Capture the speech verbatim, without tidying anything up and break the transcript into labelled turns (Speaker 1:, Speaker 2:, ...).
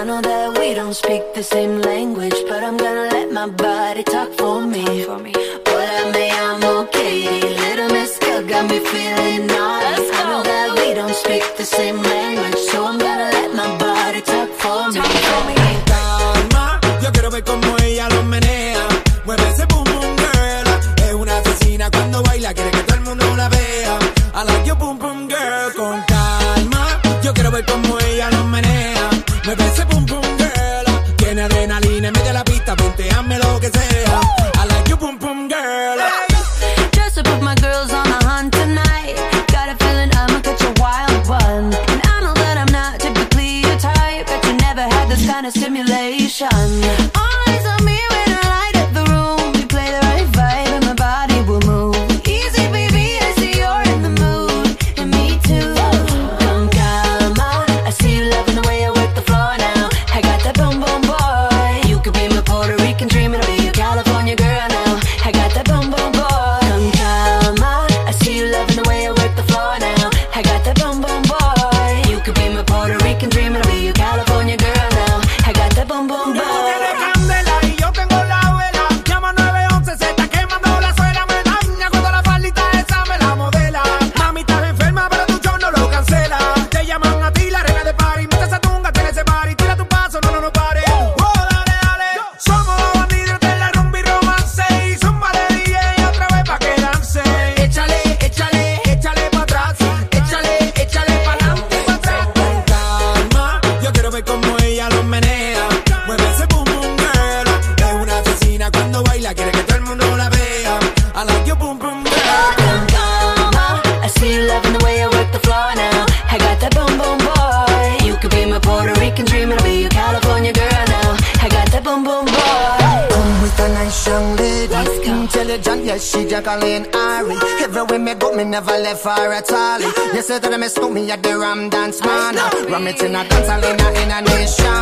Speaker 1: know that we don't speak the same language, but I'm gonna let my body talk for me. Hola, me llamo Katie, little Miss Girl got me feeling naughty. I know that we don't speak the same language, so I'm gonna let my body talk for me.
Speaker 2: Calma, yo quiero ver cómo ella lo menea. Mueve ese boom boom girl. Es una asesina cuando baila, quiere que todo el mundo la vea. I like your boom boom girl. Con calma, yo quiero ver cómo ella lo menea. Mueve ese boom boom girl. Tiene adrenalina en medio de la pista, ponteame lo que sea. I like your boom boom girl.
Speaker 1: Just to put my girls on the hunt tonight. Got a feeling I'ma catch a wild one. And I know that I'm not typically your type, but you never had this kind of stimulation. Eyes on me when I light up the room. We play the right vibe and my body will move. Easy baby, I see you're in the mood, and me too. Con calma, I see you loving the way I work the floor now. I got that boom boom boy. You could be my Puerto Rican dream, and I'll be your California girl now. I got that boom boom boy. Con calma, I see you loving the way I work the floor now. I got that boom boom boy. You could be my Puerto Rican dream, and I'll be your California girl now. I got that boom boom boy.
Speaker 3: Yes, she Jacqueline Ari. Everywhere me go, me never left her at all. You said that I miss me at the Ram Dance Man. Ram it in a dance hall in a, in a nation.